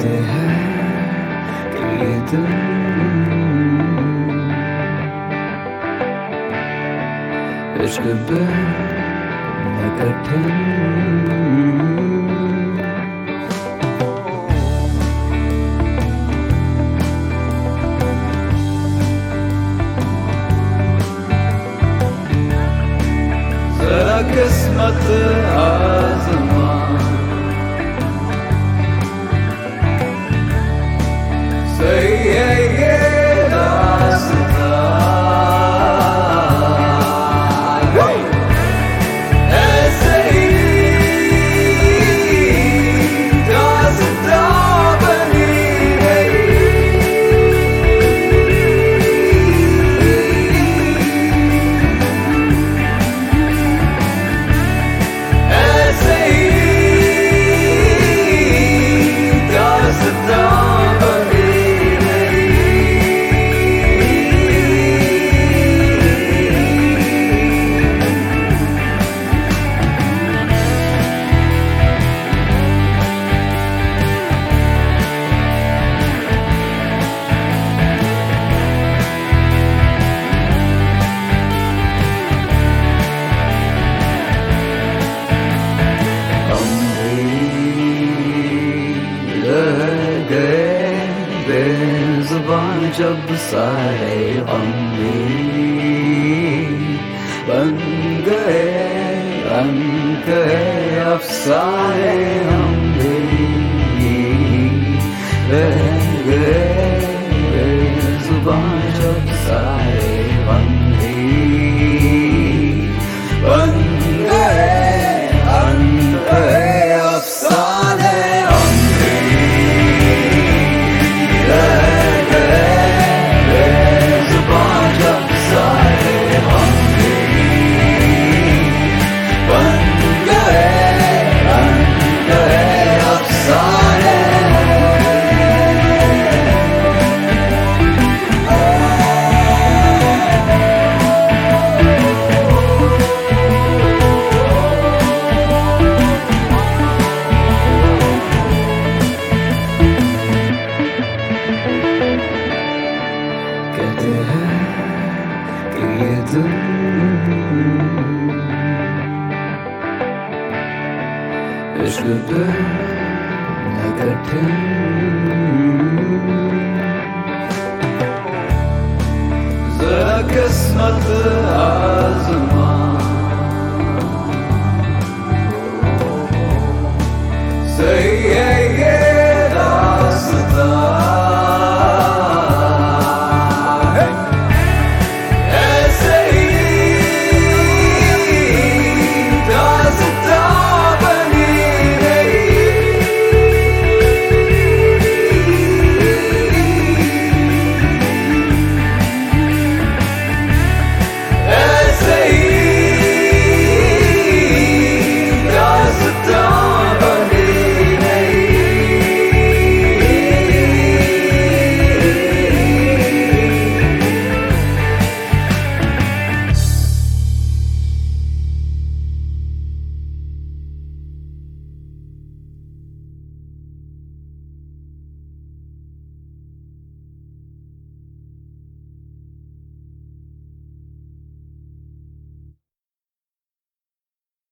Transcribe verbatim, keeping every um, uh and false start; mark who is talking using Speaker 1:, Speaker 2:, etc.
Speaker 1: कहते हैं कि ये दिल इश्क बिन कठिन। जरा किस्मत आज़मा, सही है ये रास्ता, ऐसे ही रास्ता बनी गई। ऐसे ही रास्ता बेज़ुबान जब सारे हम भी बन गए, बन गए अफसाने हम भी रह गए। बेज़ुबान जब सारे हम भी बन गए, बन गए अफसाने हम भी कहते हैं कि ये दिल इश्क बिन कठिन। जरा किस्मत आज़मा,